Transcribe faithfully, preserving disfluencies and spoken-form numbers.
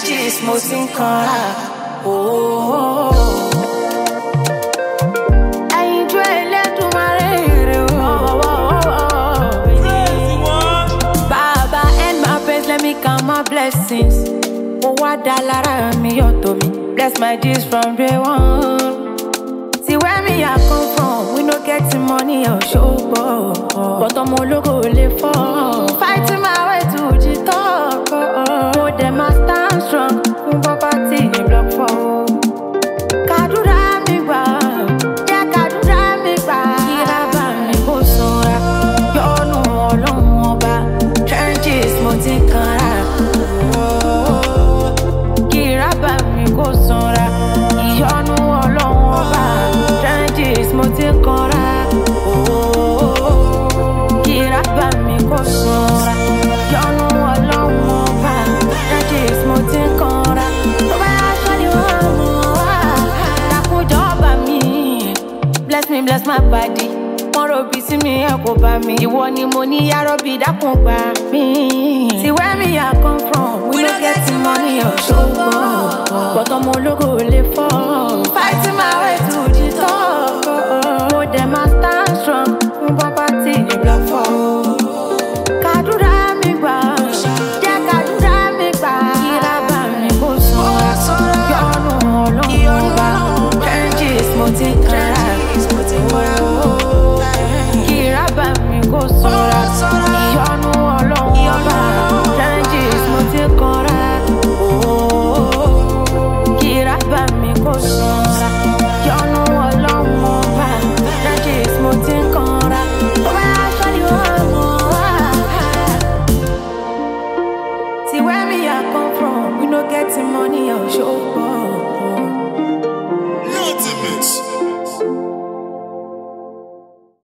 trenches mo ti ń kanra. Oh. Ẹyinjú Elédùmarè rè o. Baba end my praise, let me count my blessings. Mo wá dá lára mi yọ̀tọ̀ mi, bless my days from day one. See where me I come from, we no get the money or show, but I'm a logo live for. Fighting my way to the top, oh, them I stand strong, from poverty in block for. Kadura mi gba, yeah kadura mi gba. Kira ba mi kò sanra, yọnu Ọlọ́run ọba, trenches mo ti ń kanra. Kira ba mi kò sanra, yọnu Ọlọ́run ọba, trenches mo ti ń kanra. Kira ba mi kò sanra, yọnu Ọlọ́run ọba, trenches mo ti ń kanra. Tó bá yá aṣọ ni wọ́n mú wá, dákunjọba mi. Bless me, bless my body. Wọ́n ròbí sí mi, ẹ kò bá mi. Ìwọ ni mo ní yárọ́bì dákun gbà mí. See where me I come from, we no get the money or show, but ọmọ ológo lè fọ́. Fighting my way to the top, oh, them I stand strong, fún poverty ní block four. Kàdúrà mi gbà, jẹ́ kàdúrà mi gbà. Kira bá mi kò sanra, yọnu Ọlọ́run ọba, trenches mo ti ń kanra. Kira bá mi kò sanra, yọnu Ọlọ́run ọba, trenches mo ti ń kanra. Kira bá mi kò sanra, yọnu Ọlọ́run ọba, trenches mo ti ń kanra. Tó bá yá aṣọ ni wọ́n mú wá. See where me I come from, we no get the money or show. Ultimate.